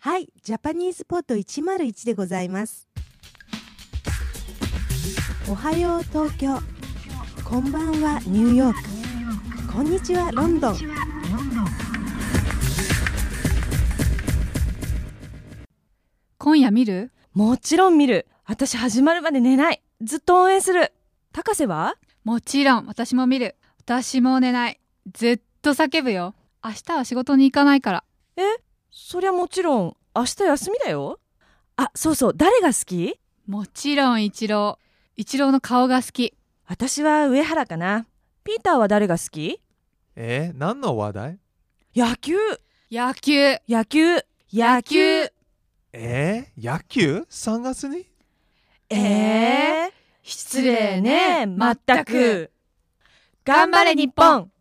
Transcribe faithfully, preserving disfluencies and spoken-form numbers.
はい、ジャパニーズポットいちまるいちでございます。おはよう東京、こんばんはニューヨーク、こんにちはロンドン。 今夜見る？ もちろん見る。私始まるまで寝ない。ずっと応援する。高瀬は？ もちろん私も見る。私も寝ない。ずっと叫ぶよ。明日は仕事に行かないから。 え？そりゃもちろん明日休みだよ。あ、そうそう、誰が好き？ もちろん一郎。一郎の顔が好き。 私は上原かな。ピーターは誰が好き？ えー、何の話題？ 野球。 野球。 野球。野球。 えー、野球？ さん 月に？ えー、失礼ね、まったく。頑張れ日本。